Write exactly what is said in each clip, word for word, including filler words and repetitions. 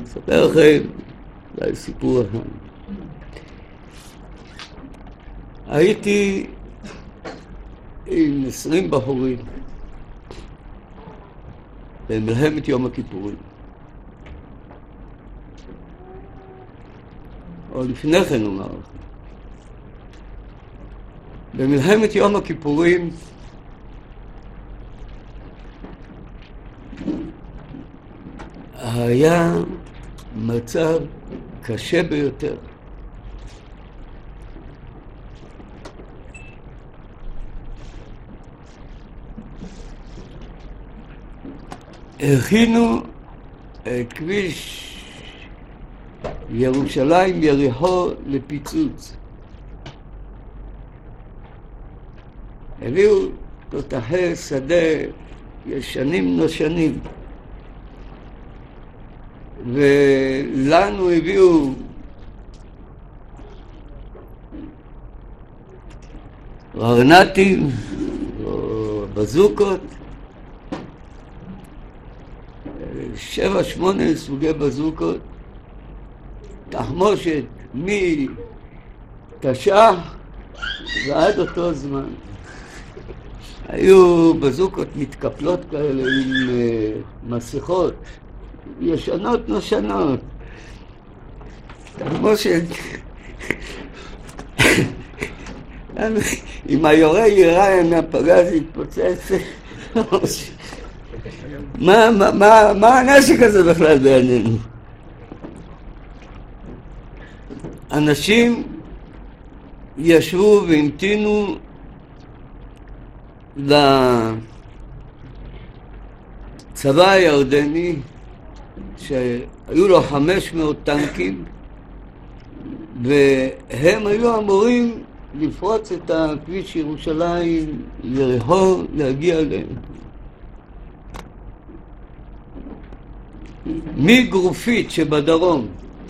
אספר לכם, זה סיפור אחר. הייתי עם עשרים בחורים במלחמת יום הכיפורים. או לפני כן אומר לכם. במלחמת יום הכיפורים היה מצב קשה ביותר. הכינו את כביש ירושלים יריחו לפיצוץ. הביאו תותחי שדה ישנים נושנים, ולנו הביאו רנטים או בזוקות, שבע שמונה סוגי בזוקות, תחמושת מתש"ח ועד אותו זמן. היו בזוקות מתקפלות כאלה עם uh, מסכות ישנות נושנות. תחמושת אם היורה יירה מהפגז יתפוצץ. מה, מה, מה, מה הנשק הזה בכלל בעינינו? אנשים ישבו והמתינו לצבא הירדני, שהיו לו חמש מאות טנקים, והם היו אמורים לפרוץ את הכביש ירושלים יריחו, להגיע ל... מגרופית שבדרום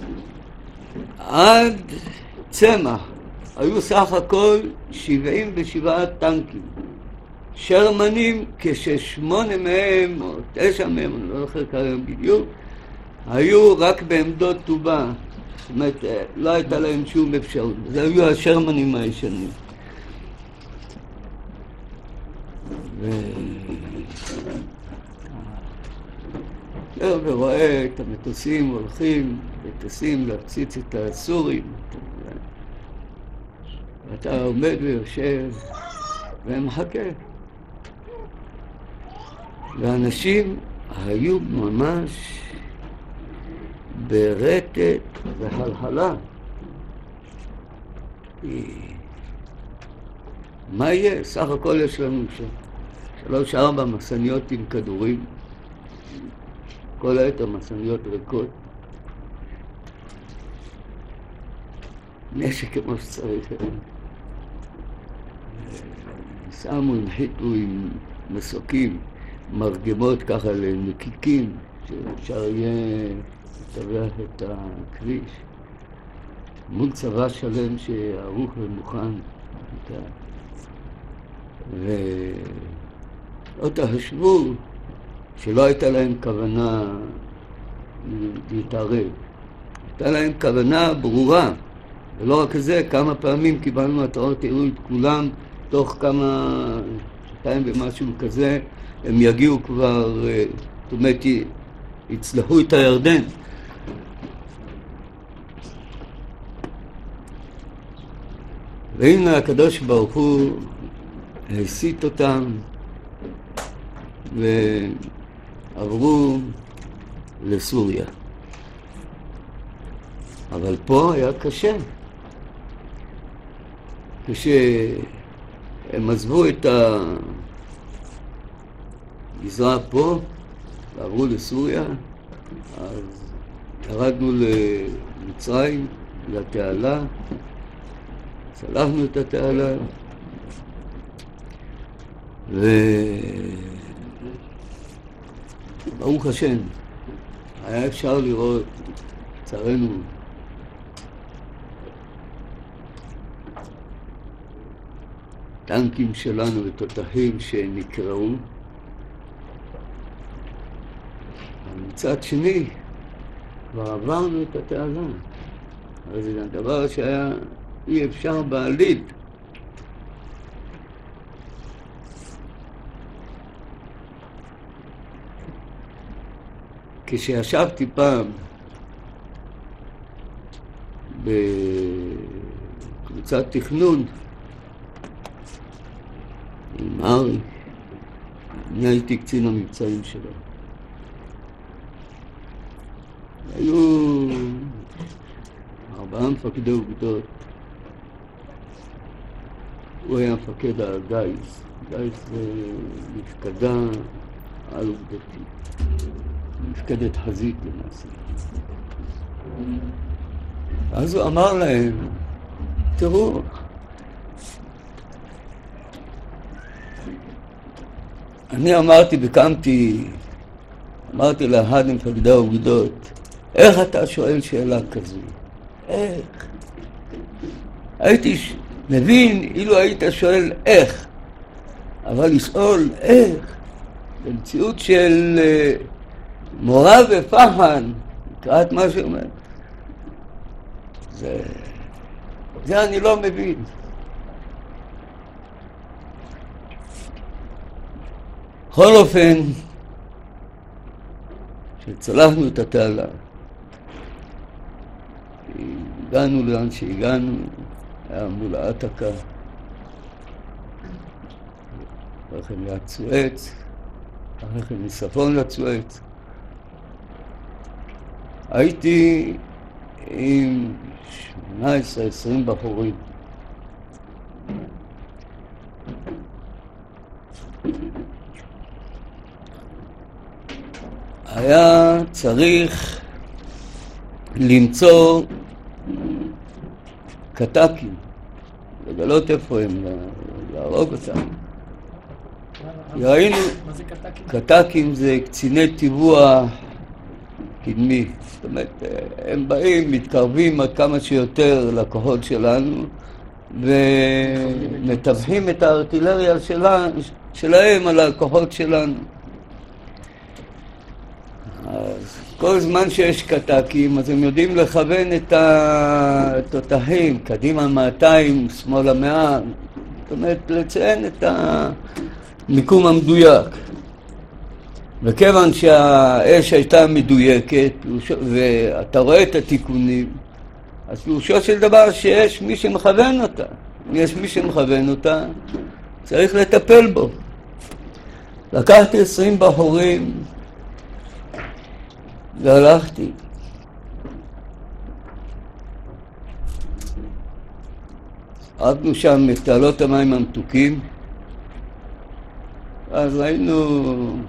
עד צמח היו סך הכל שבעים ושבעה טנקים. שרמנים, כששמונה מהם או תשע מהם, אני לא זוכר כרגע בדיוק, היו רק בעמדות טובה. זאת אומרת, לא הייתה להם שום אפשרות. זה היו השרמנים הישנים. ו... ורואה את המטוסים הולכים וטסים להפציץ את הסורים. ואתה עומד ויושב ומחכה. ואנשים היו ממש ברטט וחלחלה. מה יהיה? סך הכל יש לנו שם שלוש ארבע מסניות עם כדורים. כל העת המסניות ריקות. נשק כמו שצריך. שמו, הנחיתו עם מסוקים, מרגמות ככה לנקיקים, שאפשר יהיה לטווח את הכביש. מול צבא שלם שערוך ומוכן. ועוד תחשבו שלא הייתה להם כוונה להתערב. הייתה להם כוונה ברורה. ולא רק זה, כמה פעמים קיבלנו התראות, תראו את כולם, תוך כמה, שתיים ומשהו כזה, הם יגיעו כבר, זאת אומרת, יצלחו את הירדן. והנה הקדוש ברוך הוא הסיט אותם ועברו לסוריה. אבל פה היה קשה. כשהם עזבו את הגזרה פה ועברו לסוריה, אז ירדנו למצרים, לתעלה, צלחנו את התעלה, וברוך השם, היה אפשר לראות, לצערנו, טנקים שלנו ותותחים שנקראו. מצד שני, כבר עברנו את התעלה. אבל זה דבר שהיה אי אפשר בעליל. כשישבתי פעם בקבוצת תכנון עם ארי, אני הייתי קצין המבצעים שלו. היו ארבעה מפקדי אוגדות. הוא היה מפקד הגייס. גייס זה מפקדה על אוגדתי. מפקדת חזית למעשה. אז הוא אמר להם, תראו, אני אמרתי וקמתי, אמרתי לאחד מפקדי האוגדות, איך אתה שואל שאלה כזו? איך? הייתי מבין אילו היית שואל איך, אבל לשאול איך, במציאות של מורה ופחן, קראת מה שאומר, זה, זה אני לא מבין. בכל אופן, כשצלחנו את התעלה, הגענו לאן שהגענו, היה מול העתקה, אחרי כן ליד סואץ, אחרי כן מצפון לסואץ. הייתי עם שמונה עשרה עשרים בחורים. היה צריך למצוא קטקים, לגלות איפה הם, להרוג אותם. ראינו, מה זה קטקים? קטקים זה קציני טיבוח קדמי. זאת אומרת, הם באים, מתקרבים עד כמה שיותר לכוחות שלנו, ומטווחים את הארטילריה שלה, שלהם על הכוחות שלנו. אז כל זמן שיש קטקים, אז הם יודעים לכוון את התותחים, קדימה מאתיים, שמאלה מאה, זאת אומרת, לציין את המיקום המדויק. וכיוון שהאש הייתה מדויקת, ואתה רואה את התיקונים, אז פירושו של דבר שיש מי שמכוון אותה. אם יש מי שמכוון אותה, צריך לטפל בו. לקחתי עשרים בחורים, והלכתי. עבנו שם את תעלות המים המתוקים, אז ראינו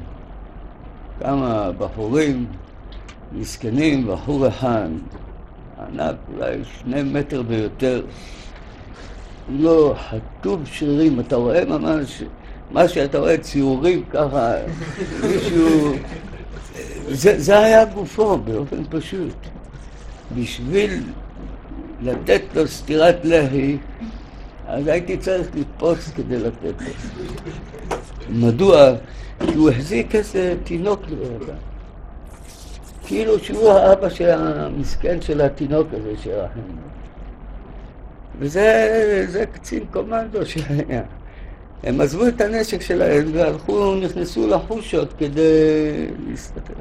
כמה בחורים, מסכנים, בחור אחד, ענק, אולי שני מטר ויותר, לא, חטוב שרירים, אתה רואה ממש, מה שאתה רואה, ציורים ככה, מישהו, זה, זה היה גופו באופן פשוט. בשביל לתת לו סטירת לחי, אז הייתי צריך לתפוס כדי לתת לו. מדוע? כי הוא החזיק איזה תינוק לידה. כאילו שהוא האבא של המסכן של התינוק הזה שרחם. וזה זה קצין קומנדו שהיה. הם עזבו את הנשק שלהם והלכו, נכנסו לחושות כדי להסתכל.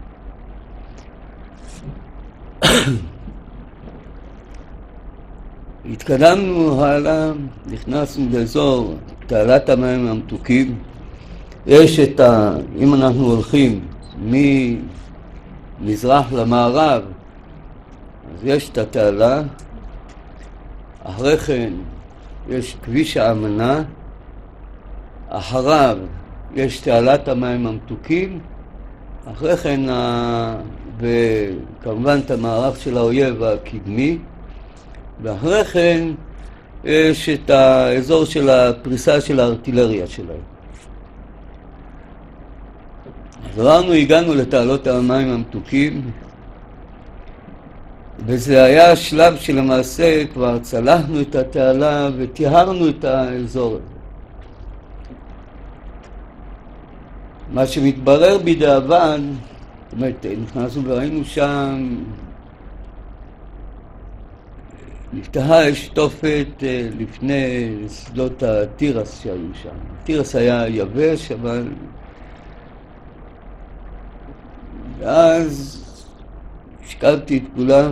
התקדמנו הלאה, נכנסנו לאזור תעלת המים המתוקים. יש את ה... אם אנחנו הולכים ממזרח למערב, אז יש את התעלה, אחרי כן יש כביש האמנה, אחריו יש תעלת המים המתוקים, אחרי כן, ה... וכמובן את המערך של האויב הקדמי, ואחרי כן יש את האזור של הפריסה של הארטילריה שלהם. אז עברנו, הגענו לתעלות המים המתוקים, וזה היה השלב שלמעשה כבר צלחנו את התעלה וטיהרנו את האזור הזה. מה שמתברר בדיעבד, זאת אומרת, נכנסנו וראינו שם, נפתחה אש תופת לפני שדות התירס שהיו שם. התירס היה יבש, אבל... ואז השכבתי את כולם,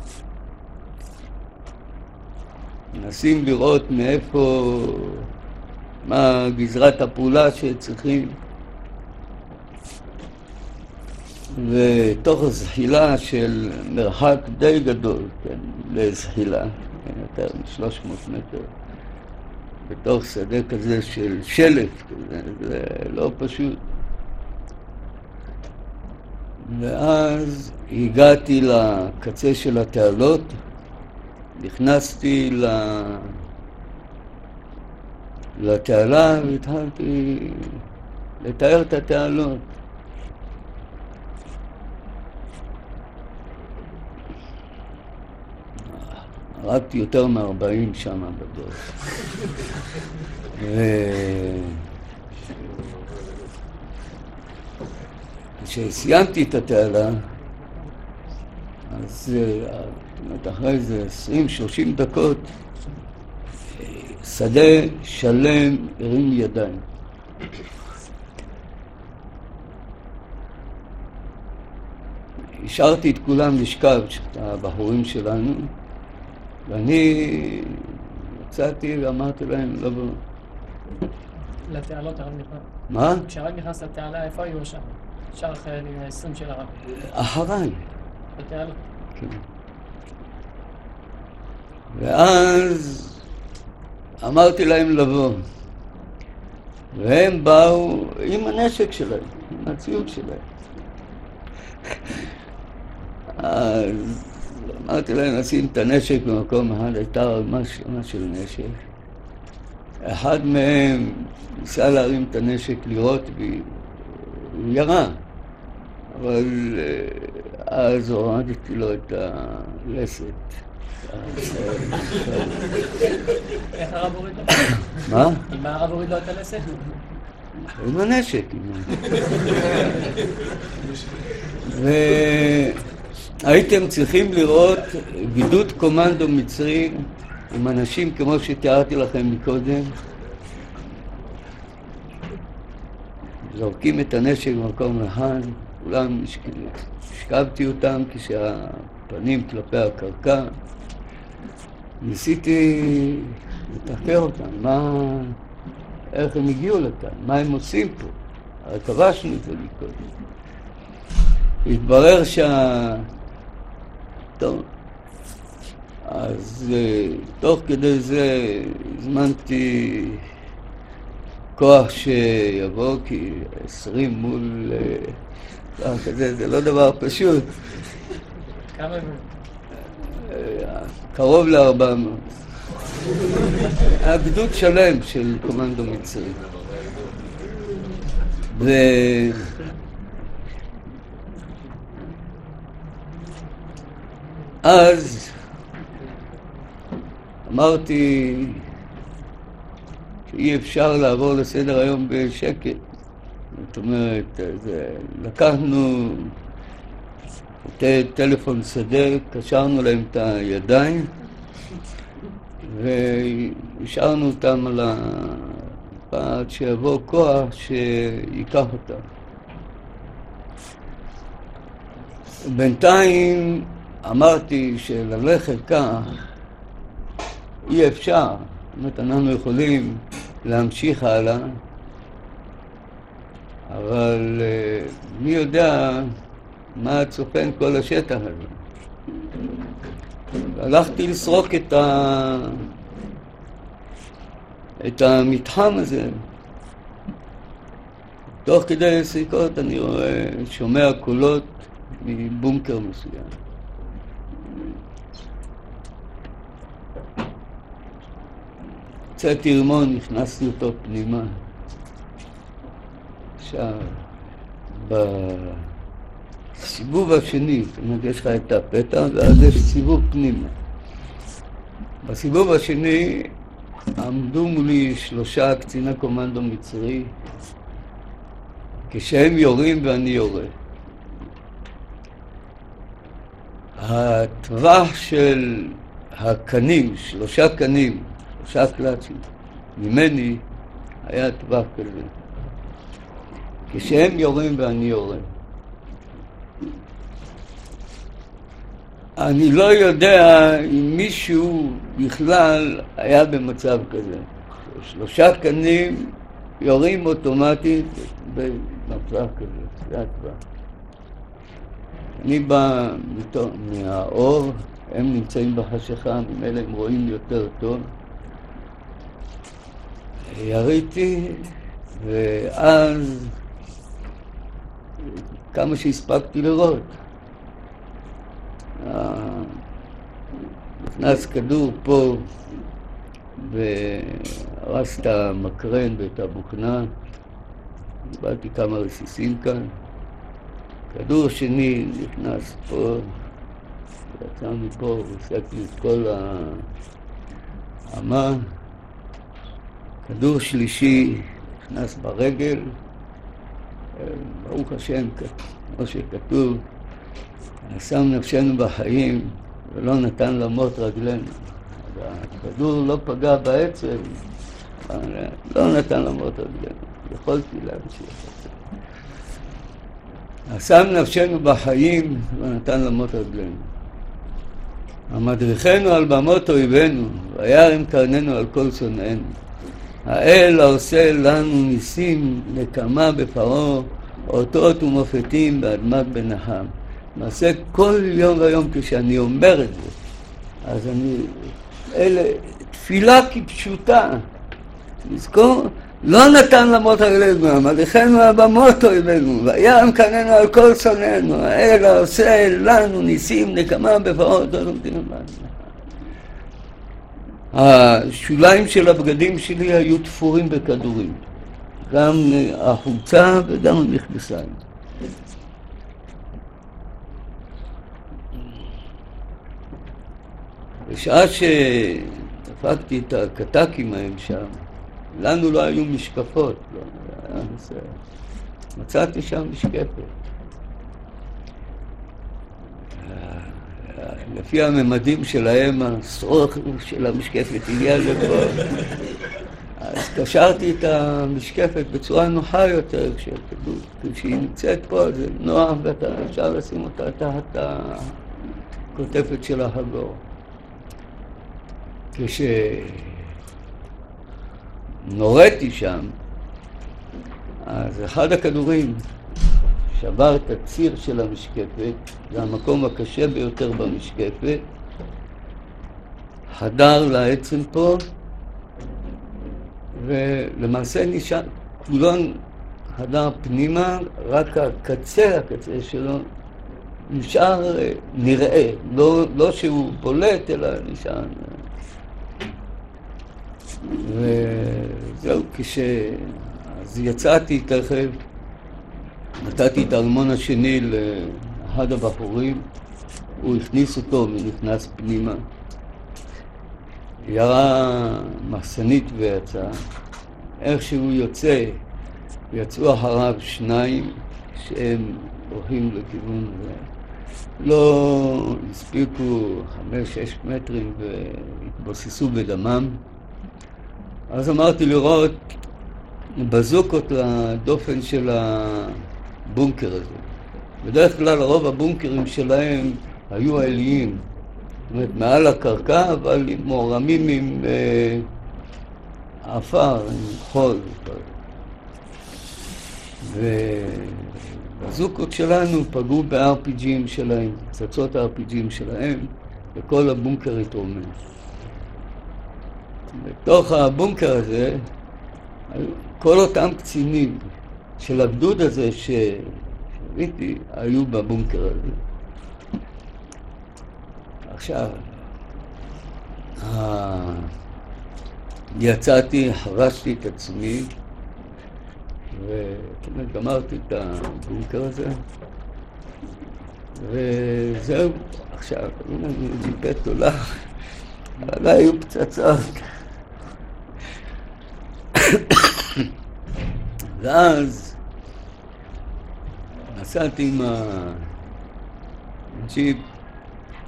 מנסים לראות מאיפה, מה גזרת הפעולה שצריכים. ותוך זחילה של מרחק די גדול, כן, לזחילה, כן, יותר מ-שלוש מאות מטר, בתוך שדה כזה של שלף, כזה, זה לא פשוט. ואז הגעתי לקצה של התעלות, נכנסתי לתעלה והתחלתי לתאר את התעלות. הרגתי יותר מ-ארבעים שמה בדרך. כשסיימתי את התעלה, אז אחרי איזה עשרים שלושים דקות, שדה שלם הרים ידיים. השארתי את כולם לשכב, את הבחורים שלנו, ואני יצאתי ואמרתי להם, לא בוא. לתעלות הרב נכנס. מה? כשהרב נכנס לתעלה, איפה היו שם? שאר החיילים העשרים של הרב. אחריי. בתעלות. כן. ואז אמרתי להם לבוא. והם באו עם הנשק שלהם, עם הציוד שלהם. אז אמרתי להם לשים את הנשק במקום אחד, הייתה רמה שלמה של נשק. אחד מהם ניסה להרים את הנשק לראות בי, הוא ירה. אבל אז הורדתי לו את הלסת. איך הרב הוריד לו? מה? עם הרב הוריד לו את הלסת? עם הנשק, עם והייתם צריכים לראות גדוד קומנדו מצרי עם אנשים כמו שתיארתי לכם מקודם, זורקים את הנשק במקום אחד, כולם השכבתי אותם כשהפנים כלפי הקרקע, ניסיתי לתחקר אותם, מה, איך הם הגיעו לכאן, מה הם עושים פה, הרי כבשנו את זה מקודם. התברר שה... טוב, אז תוך כדי זה הזמנתי כוח שיבוא, כי עשרים מול כוח כזה, זה לא דבר פשוט. כמה? קרוב לארבע מאות. הגדוד שלם של קומנדו מצרי. ו... אז אמרתי שאי אפשר לעבור לסדר היום בשקט. זאת אומרת, לקחנו טלפון שדה, קשרנו להם את הידיים והשארנו אותם על הפעד שיבוא כוח שיקח אותם. בינתיים אמרתי שללכת כך אי אפשר, זאת אומרת, אנחנו יכולים להמשיך הלאה, אבל מי יודע מה צופן כל השטח הזה. הלכתי לסרוק את, ה... את המתחם הזה. תוך כדי סריקות אני רואה, שומע קולות מבונקר מסוים. צאתי רימון, נכנסתי אותו פנימה. עכשיו, בסיבוב השני, זאת אומרת, יש לך את הפתח, ואז יש סיבוב פנימה. בסיבוב השני עמדו מולי שלושה קציני קומנדו מצרי, כשהם יורים ואני יורה. הטווח של הקנים, שלושה קנים, שלושה קלאצ'ים, ממני היה טווח כזה. כשהם יורים ואני יורה. אני לא יודע אם מישהו בכלל היה במצב כזה. שלושה קנים יורים אוטומטית במצב כזה, זה הטווח. אני בא מהאור, הם נמצאים בחשיכה, ממילא הם רואים יותר טוב. יריתי, ואז כמה שהספקתי לראות, נכנס כדור פה והרס את המקרן ואת הבוכנה, קיבלתי כמה רסיסים כאן. כדור שני נכנס פה, יצא מפה, ריסק לי את כל האמה. כדור שלישי נכנס ברגל, ברוך השם, כמו שכתוב, שם נפשנו בחיים ולא נתן למות רגלנו. הכדור לא פגע בעצם, לא נתן למות רגלנו, יכולתי להמשיך. שם נפשנו בחיים ולא נתן למות רגלנו. המדריכנו על במות אויבינו, וירם קרננו על כל שונאינו. האל העושה לנו ניסים נקמה בפרעה, אותות ומופתים באדמת בנחם. מעשה כל יום ויום כשאני אומר את זה, אז אני, אלה, תפילה כפשוטה, לזכור, לא נתן למות רגלינו, המדריכנו על במות אויבינו, וירם קרננו על כל שונאינו, האל העושה לנו ניסים נקמה בפרעה, אותות ומופתים באדמת בנחם. השוליים של הבגדים שלי היו תפורים בכדורים, גם החולצה וגם המכנסיים. בשעה שדפקתי את הקטקים ההם שם, לנו לא היו משקפות, לא, מצאתי שם משקפת. לפי הממדים שלהם, הסרוך של המשקפת הגיע לפה. אז קשרתי את המשקפת בצורה נוחה יותר, כשהיא נמצאת פה, זה נוח, ואתה אפשר לשים אותה תחת הכותפת של החגור. כשנוריתי שם, אז אחד הכדורים שבר את הציר של המשקפת, זה המקום הקשה ביותר במשקפת, חדר לעצם פה, ולמעשה נשאר, כולון חדר פנימה, רק הקצה, הקצה שלו, נשאר נראה, לא, לא שהוא בולט, אלא נשאר. וזהו, כש... אז יצאתי תכף, נתתי את הארמון השני לאחד הבחורים, הוא הכניס אותו ונכנס פנימה. ירה מחסנית ויצא. איך שהוא יוצא, יצאו אחריו שניים שהם הולכים לכיוון הזה. לא הספיקו חמש, שש מטרים והתבוססו בדמם. אז אמרתי לראות בזוקות לדופן של הבונקר הזה. בדרך כלל רוב הבונקרים שלהם היו עיליים, זאת אומרת מעל הקרקע, אבל מעורמים עם עפר, עם חול. ובזוקות שלנו פגעו ב-אר פי ג'ים שלהם, פצצות ה-אר פי ג'ים שלהם, וכל הבונקר התרומם. בתוך הבונקר הזה, כל אותם קצינים של הגדוד הזה שראיתי, היו בבונקר הזה. עכשיו, יצאתי, חרשתי את עצמי, וכמעט גמרתי את הבונקר הזה, וזהו. עכשיו, הנה אני ג'יפט עולה, אבל היו פצצות. ואז נסעתי עם הג'יפ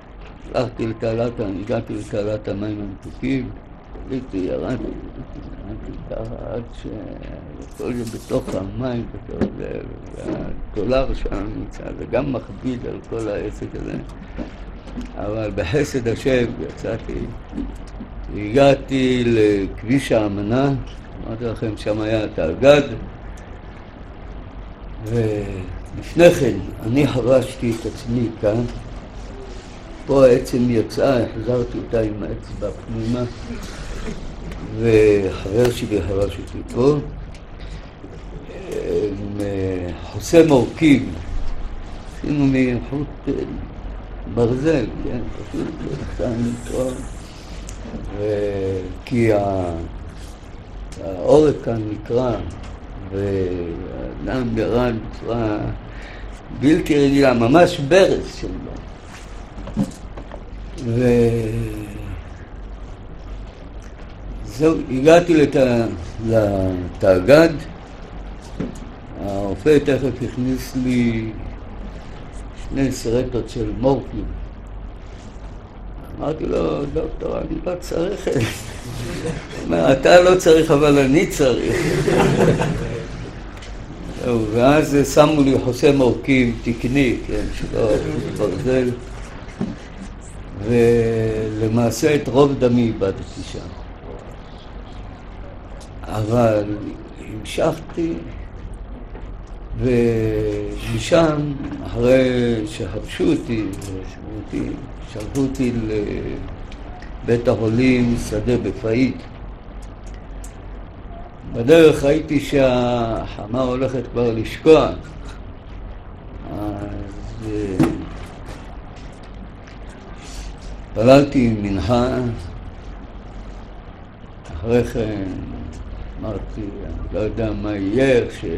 הלכתי לתעלת, הגעתי לתעלת המים המתוקים, עליתי, ירדתי, ירדתי ככה עד שכל זה בתוך המים, בתוך זה, והדולר שם נמצא, זה גם מכביד על כל העסק הזה. אבל בחסד השם יצאתי, הגעתי לכביש האמנה, אמרתי לכם, שם היה התאגד, ולפני כן אני חרשתי את עצמי כאן, פה העצם יצאה, החזרתי אותה עם האצבע פנימה, וחבר שלי חרש אותי פה, חוסם אורקים, עשינו מחוט ברזל, כן, פשוט חסמנו פה, כי העורק כאן נקרע, והאדם ירד בצורה בלתי רגילה, ממש ברז שלו. וזהו, הגעתי לת... לתאגד, הרופא תכף הכניס לי שני סרטות של מורפיום. אמרתי לו, דוקטור, אני לא צריך את זה. הוא אומר, אתה לא צריך, אבל אני צריך. ואז שמו לי חוסם עורקים תקני, כן, שלא ברזל. ולמעשה את רוב דמי איבדתי שם. אבל המשכתי, ומשם, אחרי שחפשו אותי, שלחו אותי לבית החולים שדה בפאית. בדרך ראיתי שהחמה הולכת כבר לשקוע. אז פללתי מנחה, אחרי כן אמרתי, אני לא יודע מה יהיה, איך ש...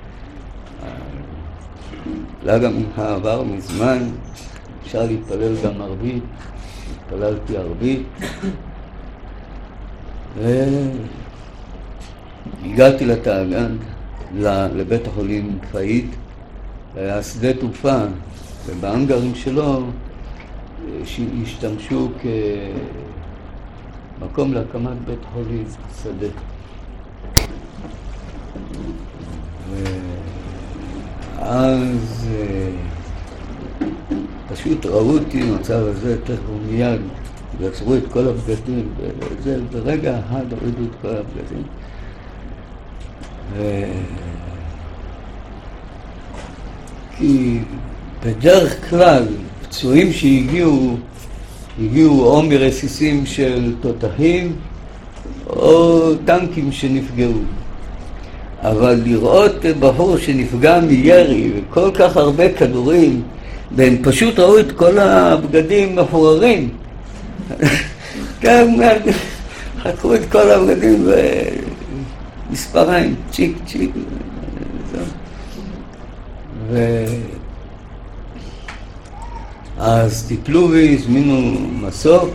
פלג המנחה עבר מזמן, אפשר להתפלל גם ערבית, התפללתי ערבית, והגעתי לתאגד, לבית החולים פאית, היה שדה תעופה, ובאנגרים שלו שהשתמשו כמקום להקמת בית חולים שדה. ואז פשוט ראו אותי במצב הזה, תכף מיד יצרו את כל הבגדים, וזה ברגע אחד הורידו את כל הבגדים. כי בדרך כלל פצועים שהגיעו, הגיעו או מרסיסים של תותחים או טנקים שנפגעו. אבל לראות בחור שנפגע מירי וכל כך הרבה כדורים, והם פשוט ראו את כל הבגדים מחוררים. גם חקרו את כל הבגדים במספריים, צ'יק צ'יק. ו... אז טיפלו והזמינו מסוק,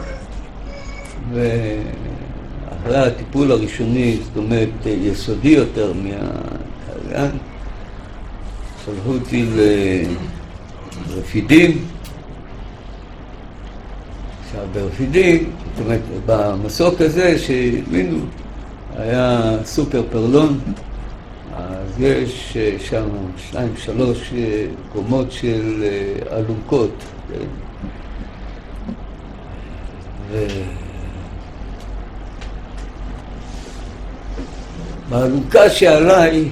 ואחרי הטיפול הראשוני, זאת אומרת יסודי יותר מהקריין, שלחו אותי לרפידים. עכשיו ברפידים, זאת אומרת במסוק הזה שהזמינו, היה סופר פרלון, אז יש שם שניים, שלוש קומות של אלונקות. ו... באלונקה שעליי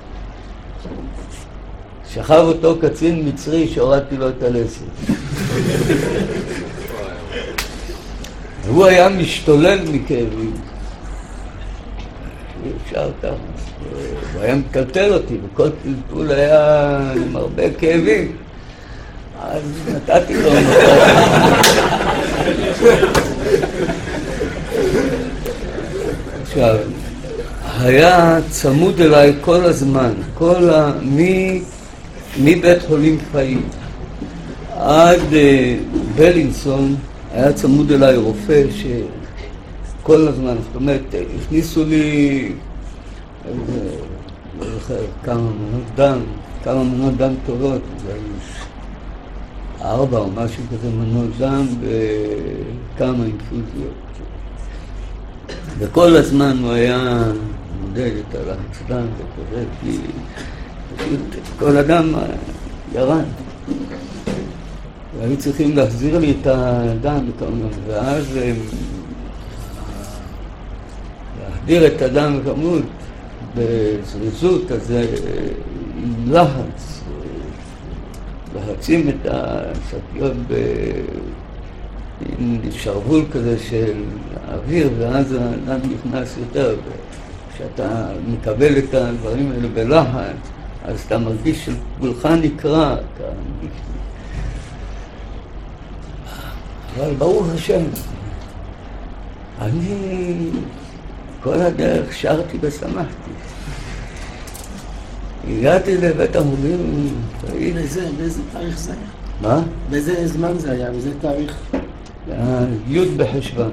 שכב אותו קצין מצרי שהורדתי לו את הלסת. והוא היה משתולל מכאבים. אי אפשר ככה. הוא היה מקלטל אותי, וכל טלטול היה עם הרבה כאבים. אז נתתי לו עכשיו, היה צמוד אליי כל הזמן, כל ה... מ... מבית חולים פאית עד בלינסון, היה צמוד אליי רופא שכל הזמן, זאת אומרת, הכניסו לי כמה מנות דם, כמה מנות דם טובות, ארבע או משהו כזה מנות דם וכמה אינפוזיות. וכל הזמן הוא היה מודד את הלחץ דם וכזה, כי פשוט כל אדם ירד. והיו צריכים להחזיר לי את הדם בכמות, ואז הם להחדיר את הדם בכמות בזריזות, אז עם לחץ, להצים את השקיות עם שרוול כזה של האוויר, ואז האדם נכנס יותר. כשאתה מקבל את הדברים האלה בלחץ, אז אתה מרגיש שגולך נקרע, אתה מרגיש... אבל ברוך השם, אני כל הדרך שרתי ושמחתי. הגעתי לבית המורים, באיזה, באיזה תאריך זה היה? מה? באיזה זמן זה היה? באיזה תאריך? י' בחשוון.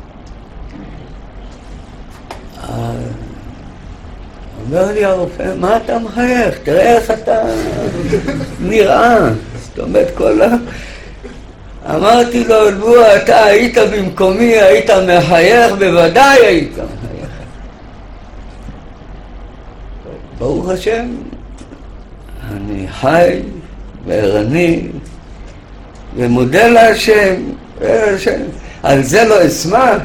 אומר לי הרופא, מה אתה מחייך? תראה איך אתה נראה. זאת אומרת, כל ה... אמרתי לו, לו אתה היית במקומי, היית מחייך, בוודאי היית מחייך. ברוך השם, אני חי וערני ומודה להשם, על זה לא אשמח.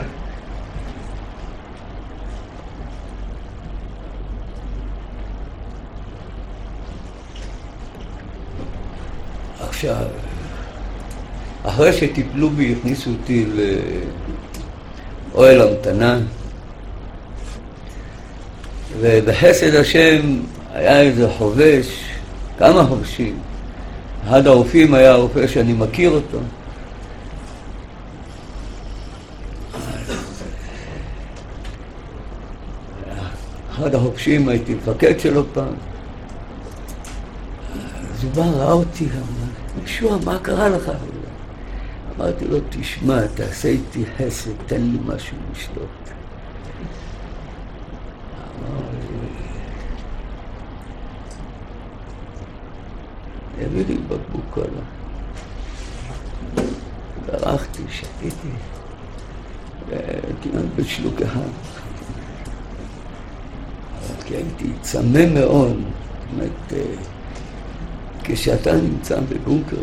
עכשיו, אחרי שטיפלו בי, הכניסו אותי לאוהל המתנה, ובחסד השם היה איזה חובש, כמה חובשים. אחד הרופאים היה הרופא שאני מכיר אותו. אחד החובשים הייתי מפקד שלו פעם. אז הוא בא, ראה אותי, אמר, ישוע, מה קרה לך? אמרתי לו, תשמע, תעשה איתי חסד, תן לי משהו לשתות. אמר לי, הביא לי בקבוק קולה. ברחתי, שתיתי, וכמעט בשלוק אחד. כי הייתי צמא מאוד, זאת אומרת, כשאתה נמצא בבונקר,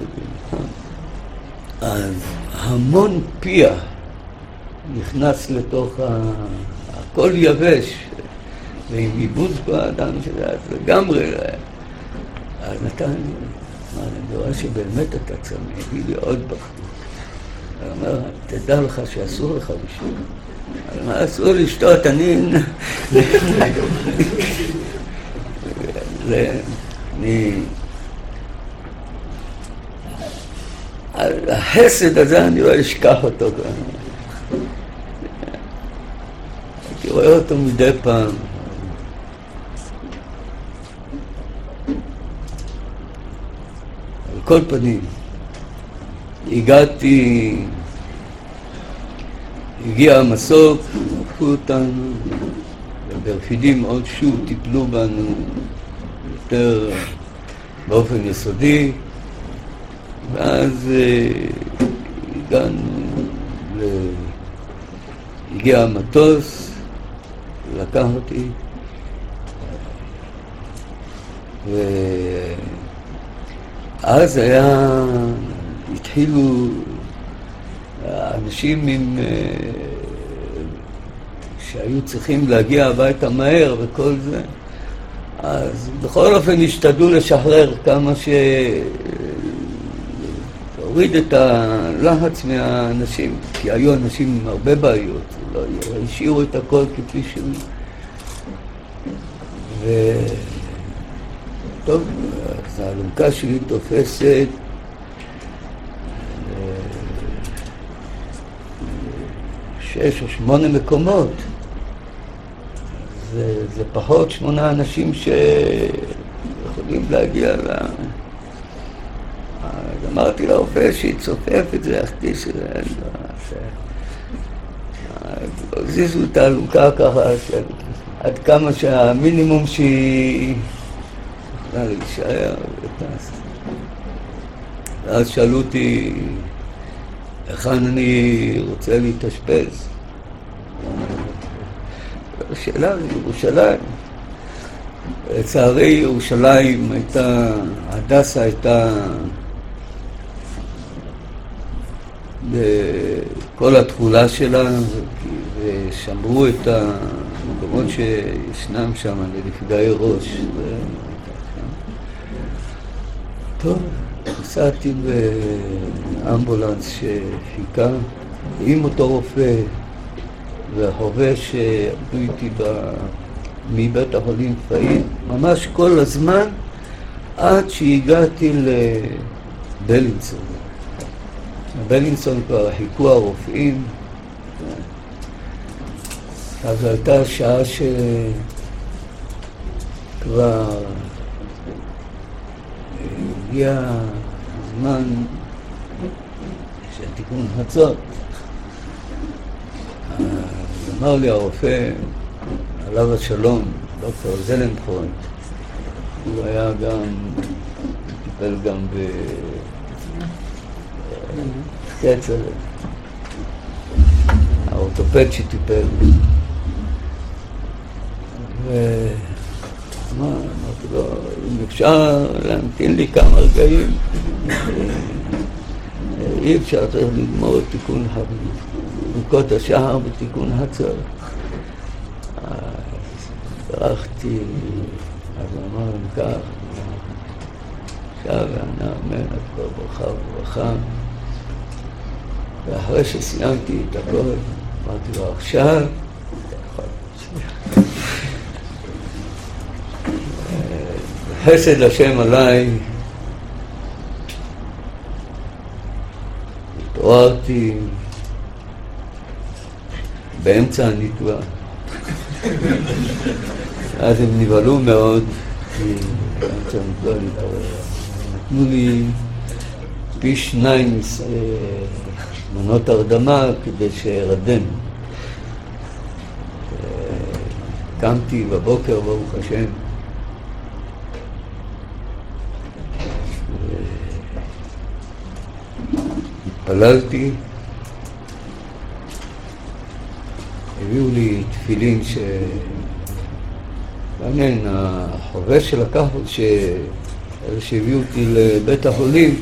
אז המון פיה נכנס לתוך ה... הכל יבש, ועם עיבוד באדם שזה היה לגמרי. אז נתן לי, אני רואה שבאמת אתה צמא, הביא לי עוד בקבוק. הוא אומר, תדע לך שאסור לך לשתות. מה אסור לשתות? אני... אני... החסד הזה אני לא אשכח אותו גם. הייתי רואה אותו מדי פעם. על כל פנים, הגעתי, הגיע המסוק, לקחו אותנו, וברפידים עוד שוב טיפלו בנו יותר באופן יסודי. ואז הגענו, הגיע המטוס, לקח אותי, ואז היה, התחילו האנשים עם, שהיו צריכים להגיע הביתה מהר וכל זה, אז בכל אופן השתדלו לשחרר כמה ש... הוריד את הלחץ מהאנשים, כי היו אנשים עם הרבה בעיות, לא השאירו את הכל כפי שהוא. וטוב, אז האלונקה שלי תופסת שש או שמונה מקומות. זה, זה פחות שמונה אנשים שיכולים להגיע ל... אז אמרתי לרופא שיצופף את זה, הכניס את זה, הזיזו את האלונקה ככה, עד כמה שהמינימום שהיא יכולה להישאר וטס. ואז שאלו אותי היכן אני רוצה להתאשפז. השאלה היא ירושלים. לצערי ירושלים הייתה, הדסה הייתה בכל התכולה שלה, ושמרו את המקומות שישנם שם לנפגעי ראש. טוב, נסעתי באמבולנס שחיכה עם אותו רופא והחובש שעבדו איתי מבית החולים פאיד, ממש כל הזמן עד שהגעתי לבלינסון. בלינסון כבר חיכו הרופאים, אז הייתה שעה שכבר הגיע הזמן של תיקון חצות. אמר לי הרופא, עליו השלום, דוקטור זלנפרוינט, הוא היה גם, טיפל גם בקצר, האורתופד שטיפל. ואמרתי לו, אם אפשר להמתין לי כמה רגעים, אי אפשר, צריך לגמור את תיקון ברכות השחר בתיקון הצורך. דרכתי, אז אמר לי כך, עכשיו ואנה אמן, את כבר ברכה וברכה. ואחרי שסיימתי את הכל, אמרתי לו, עכשיו, אתה יכול. חסד השם עליי, התעוררתי באמצע הניתוח. אז הם נבהלו מאוד, באמצע הניתוח להתעורר. נתנו לי פי שניים מנות הרדמה כדי שירדם. קמתי בבוקר, ברוך השם. התפללתי, הביאו לי תפילין ש... מעניין, החובש שלקח, שאלה שהביאו אותי לבית החולים,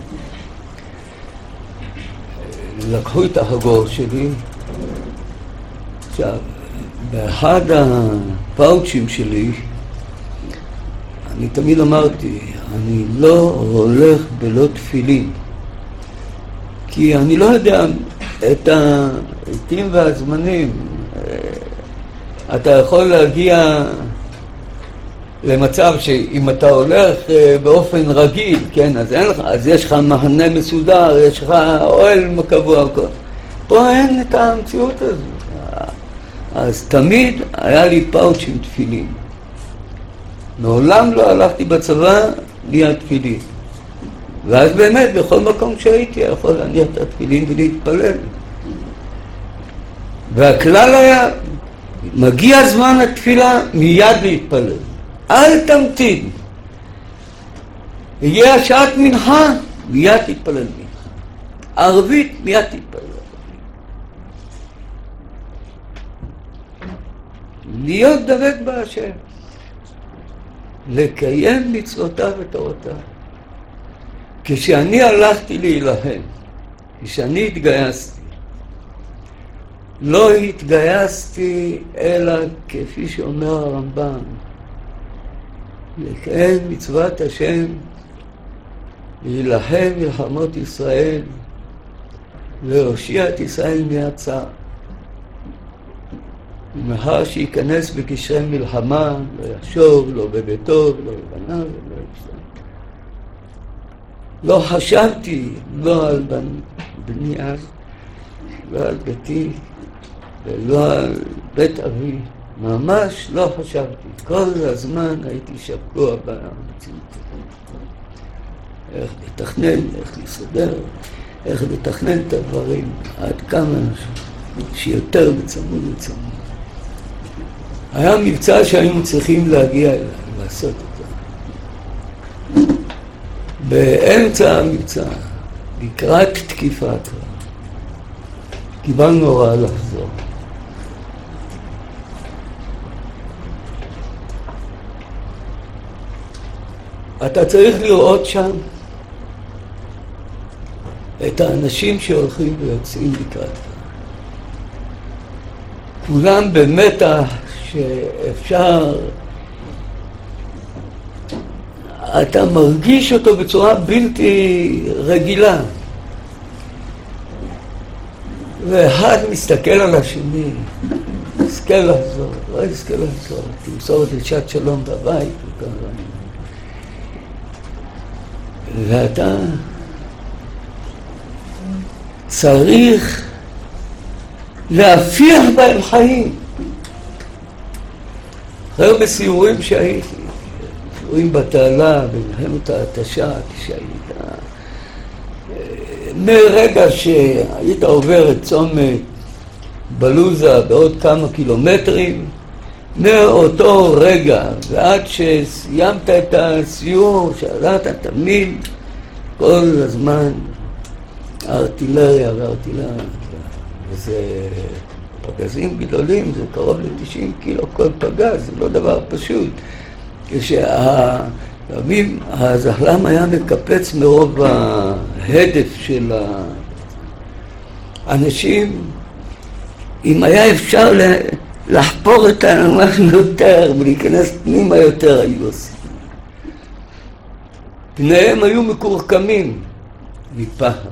לקחו את החגור שלי. עכשיו, באחד הפאוצ'ים שלי, אני תמיד אמרתי, אני לא הולך בלא תפילין. כי אני לא יודע את העתים והזמנים. אתה יכול להגיע למצב שאם אתה הולך באופן רגיל, כן, אז אין לך, אז יש לך מחנה מסודר, יש לך אוהל קבוע, הכל. פה אין את המציאות הזו. אז תמיד היה לי פאוץ' עם תפילין. מעולם לא הלכתי בצבא בלי התפילין. ואז באמת, בכל מקום שהייתי, יכול להניח את התפילין ולהתפלל. והכלל היה, מגיע זמן התפילה, מיד להתפלל. אל תמתין. הגיעה שעת מנחה, מיד תתפלל מנחה. ערבית, מיד תתפלל. להיות דבק בהשם. לקיים מצוותיו ותורותיו. כשאני הלכתי להילחם, כשאני התגייסתי, לא התגייסתי אלא כפי שאומר הרמב"ם, לקיים מצוות השם, להילחם מלחמות ישראל, להושיע את ישראל מהצער. ומאחר שייכנס בקשרי מלחמה, לא יחשוב, לא בביתו, לא בבניו, לא יפסק. לא חשבתי, לא על בני אז, לא על ביתי, ולא על בית אבי. ממש לא חשבתי. כל הזמן הייתי שקוע במציאות. איך לתכנן, איך לסדר, איך לתכנן את הדברים, עד כמה שיותר בצמוד וצמוד. היה מבצע שהיינו צריכים להגיע אליו, לעשות אותו. באמצע המבצע, לקראת תקיפת רע, קיבלנו הוראה לחזור. אתה צריך לראות שם את האנשים שהולכים ויוצאים לקראת רע. כולם במתח שאפשר, אתה מרגיש אותו בצורה בלתי רגילה. ואחד מסתכל על השני, יזכה לחזור, לא יזכה לחזור, תמסור דרישת שלום בבית וככה. ואתה צריך להפיח בהם חיים. אחרי בסיורים שהייתי, סיורים בתעלה, במלחמת ההתשה, כשהיית, מרגע שהיית עובר את צומת בלוזה בעוד כמה קילומטרים, מאותו רגע ועד שסיימת את הסיור, שעלת תמיד, כל הזמן הארטילריה והארטילריה, וזה פגזים גדולים, זה קרוב ל-תשעים קילו כל פגז, זה לא דבר פשוט. כשהלמים, הזחלם היה מקפץ מרוב ההדף של האנשים, אם היה אפשר לחפור את האנשים יותר ולהיכנס פנימה יותר, היו עושים. פניהם היו מקורקמים מפחד.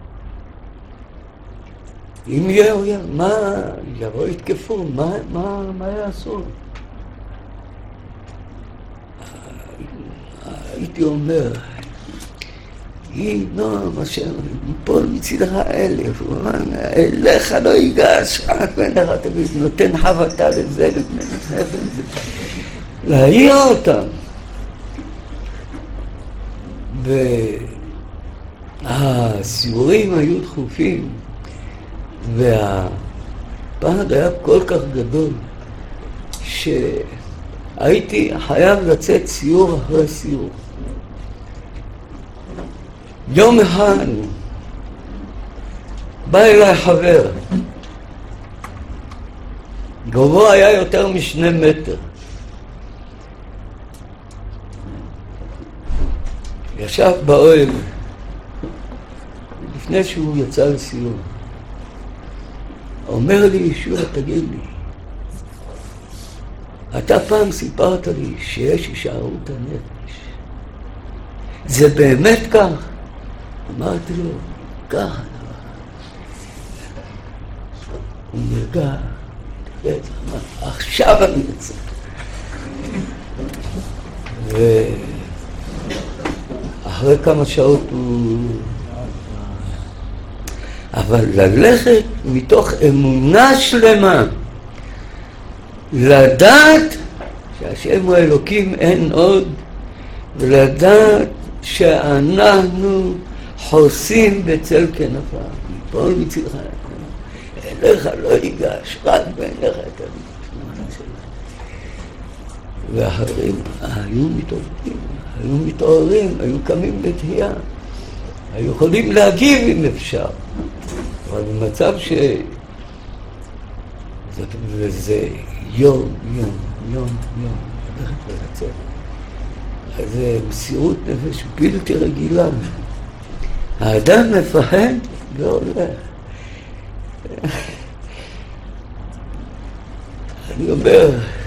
אם יהיה אויה, מה, יבוא יתקפו, מה, מה, מה יעשו? הייתי אומר, היא נועם אשר מפול מצידך אלף, הוא אומר, אליך לא ייגש, רק בינך תביס, נותן חבטה לזה, להעיר אותם. והסיורים היו דחופים, והפחד היה כל כך גדול, שהייתי חייב לצאת סיור אחרי סיור. יום אחד בא אליי חבר, גבוה היה יותר משני מטר. ישב באוהל לפני שהוא יצא לסיור. אומר לי, ישוע, תגיד לי, אתה פעם סיפרת לי שיש הישארות הנפש. זה באמת כך? אמרתי לו, כך. הוא נרגע, עכשיו אני יצא. ואחרי כמה שעות הוא... אבל ללכת מתוך אמונה שלמה, לדעת שהשם הוא אלוקים אין עוד, ולדעת שאנחנו חוסים בצל כנפיו, מפול מצילך, אליך לא ייגש, רק בעיניך את המתמחה. ואחרים היו מתעוררים, היו מתעוררים, היו קמים לתהייה, היו יכולים להגיב אם אפשר. אבל במצב ש... וזה יום, יום, יום, יום, הולכת ולצאת. אז זה מסירות נפש בלתי רגילה. האדם מפחד והולך. אני אומר,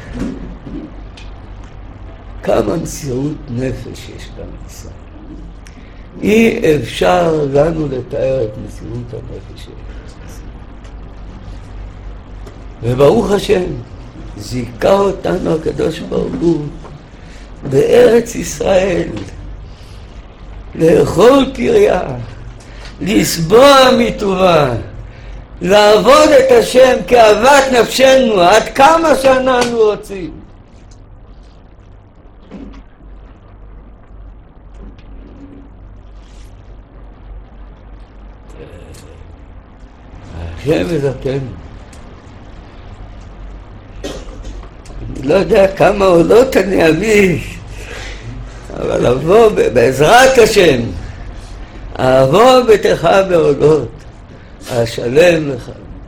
כמה מסירות נפש יש במצב. אי אפשר לנו לתאר את מסירות הנפש שלנו. וברוך השם, זיכה אותנו הקדוש ברוך הוא בארץ ישראל, לאכול פריה, לסבוע מטובה, לעבוד את השם כאוות נפשנו, עד כמה שאנחנו רוצים. השם יזכנו. אני לא יודע כמה עולות אני אביא, אבל אבוא בעזרת השם, אבוא ביתך בהודות, אשלם לך,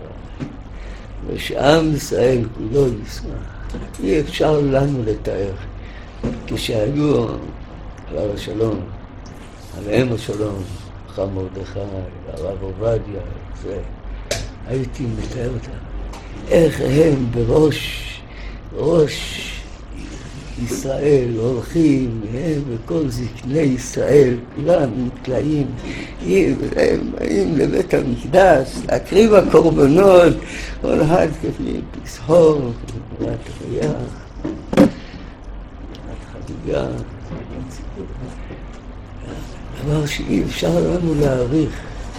ושעם ישראל כולו ישמח. אי אפשר לנו לתאר, כשהיו עליו השלום, עליהם השלום, חם מרדכי, הרב עובדיה, זה, הייתי מתאר אותם, איך הם בראש, ראש ישראל הולכים, הם וכל זקני ישראל, כולם מתלאים, הם באים לבית המקדש, להקריב הקורבנות, כל אחד כפי פסחור, כפי ריח, חגיגה, דבר שאי אפשר לנו להעריך.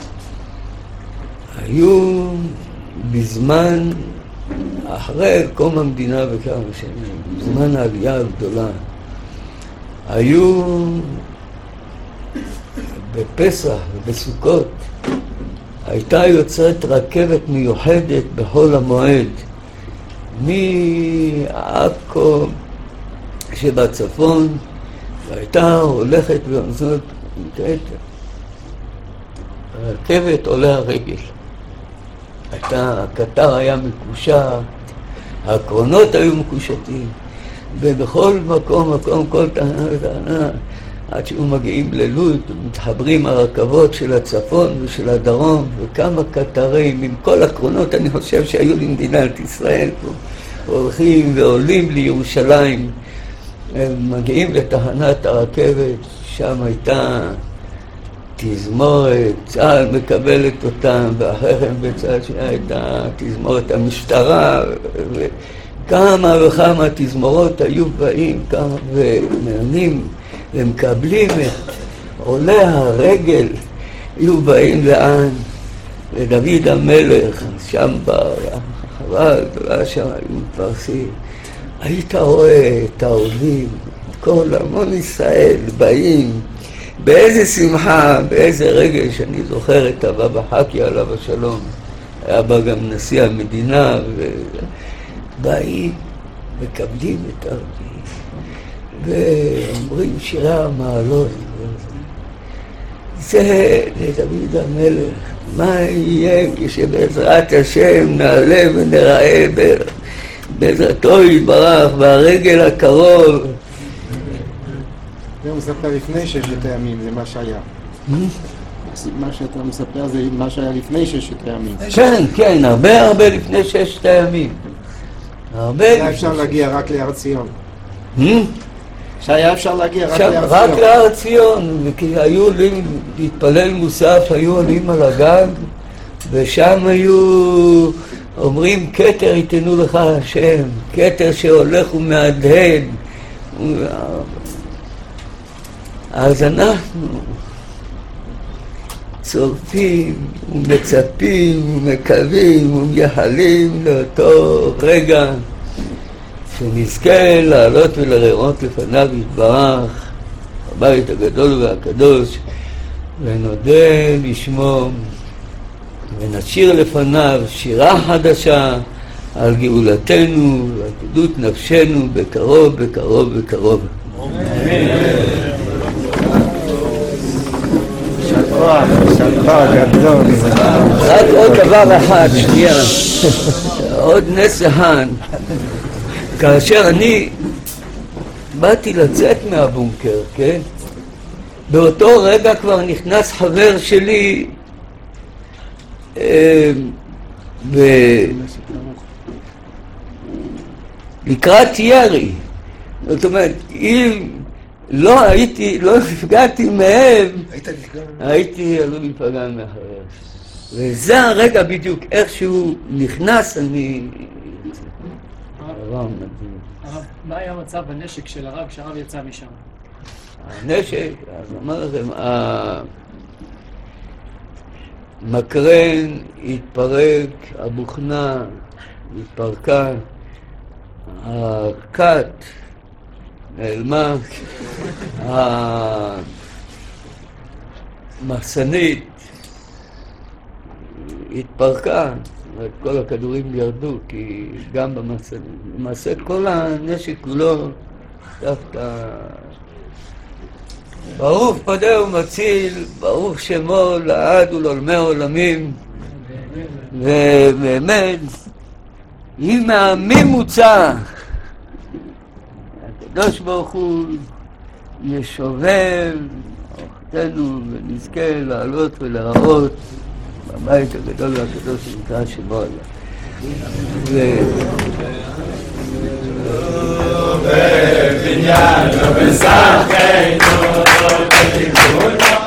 היו בזמן, אחרי קום המדינה בכמה שנים, בזמן העלייה הגדולה, היו בפסח ובסוכות, הייתה יוצאת רכבת מיוחדת בחול המועד, מעכו שבצפון, והייתה הולכת ועוזרת, הרכבת עולה הרגל. הייתה, הקטר היה מקושר, הקרונות היו מקושטים, ובכל מקום, מקום, כל תחנה ותחנה, עד שהיו מגיעים ללוד, מתחברים הרכבות של הצפון ושל הדרום, וכמה קטרים עם כל הקרונות, אני חושב שהיו למדינת ישראל פה, הולכים ועולים לירושלים, הם מגיעים לתחנת הרכבת, שם הייתה תזמורת, צה"ל מקבלת אותם, ואחרי כן בצד שלה הייתה תזמורת המשטרה, וכמה וכמה תזמורות היו באים, כמה ומרנים, ומקבלים את עולי הרגל, היו באים לאן? לדוד המלך, שם בחווה הגדולה שם היו מתפרסים. היית רואה את העולים, את כל המון ישראל באים, באיזה שמחה, באיזה רגע שאני זוכר את הבבא חאקי עליו השלום, היה בה גם נשיא המדינה, ובאים, מקבלים את העולים, ואומרים שירי המעלות. זה לדוד המלך, מה יהיה כשבעזרת השם נעלה ונראה בעזרתו יתברך והרגל הקרוב. זה מספר לפני ששת הימים, זה מה שהיה. מה שאתה מספר זה מה שהיה לפני ששת הימים. כן, כן, הרבה הרבה לפני ששת הימים. הרבה לפני. היה אפשר להגיע רק להר ציון. שהיה אפשר להגיע רק להר ציון. רק להר ציון, וכי היו עולים להתפלל מוסף, היו עולים על הגג, ושם היו אומרים כתר ייתנו לך השם, כתר שהולך ומהדהד. אז אנחנו צורפים ומצפים ומקווים ומייחלים לאותו רגע שנזכה לעלות ולראות לפניו יתברך בבית הגדול והקדוש, ונודה לשמו ונשיר לפניו שירה חדשה על גאולתנו ועתידות נפשנו בקרוב בקרוב בקרוב. רק עוד דבר אחד, שנייה, עוד נס אחד. כאשר אני באתי לצאת מהבונקר, כן? באותו רגע כבר נכנס חבר שלי לקראת ירי. זאת אומרת, אם לא הייתי, לא נפגעתי מהם, הייתי עלול להיפגע מאחריו. וזה הרגע בדיוק, איך שהוא נכנס, אני... הרב, מה היה המצב בנשק של הרב כשהרב יצא משם? הנשק, אז אמר לכם, המקרן התפרק, הבוכנה התפרקה, הכת נעלמה, המחסנית התפרקה, כל הכדורים ירדו, כי גם במחסנית, למעשה כל הנשק כולו דווקא ברוך פודה ומציל, ברוך שמו לעד ולעולמי עולמים. ובאמת, אם העמים מוצא, הקדוש ברוך הוא ישובב אורחתנו ונזכה לעלות ולהראות בבית הגדול והקדוש שנקרא שמו עליו. בבניין ובשמחנו בתיקונו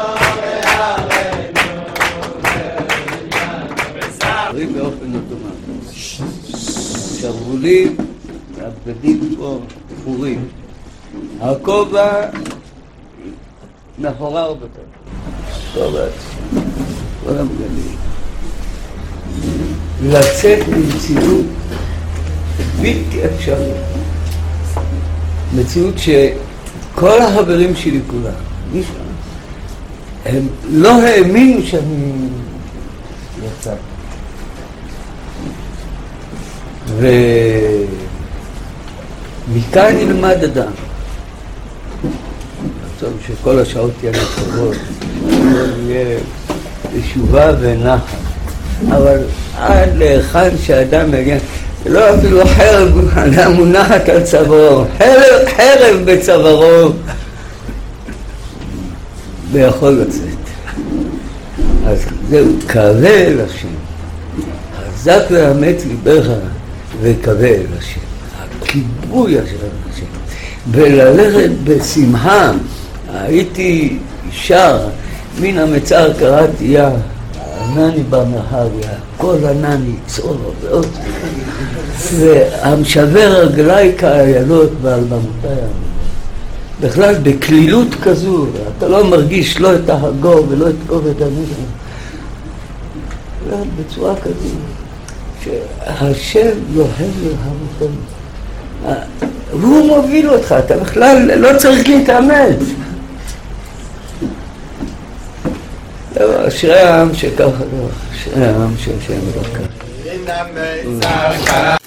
דברים באופן אוטומטי. שרוולים והבגדים פה חורים. הכובע מאחורי רבותיו. הכובע כל המגנים. לצאת ממציאות בלתי אפשרית. מציאות שכל החברים שלי כולם, מישהו, הם לא האמינו שאני יצא. ומכאן נלמד אדם. טוב שכל השעות תהיינה טובות, יהיה תשובה ונחת. אבל עד להיכן שאדם יגיע, לא אפילו חרב, אדם מונחת על צווארו, חרב, חרב בצווארו, ויכול לצאת. אז זהו, קווה אל השם, חזק ואמץ ליבך וקווה אל השם, הכיבוי אשר אל השם, וללכת בשמחה. הייתי שר, מן המצר קראתי יא, ענני במרחביה, כל ענני צור ועוד, והמשבר רגלי כאיילות ועל במותיה. בכלל בכלילות כזו, אתה לא מרגיש לא את ההגור ולא את כובד המילה. בצורה כזו, שהשם יוהב לרחמותנו. הוא מוביל אותך, אתה בכלל לא צריך להתאמץ. אשרי העם שככה, אשרי העם שהשם לא ככה.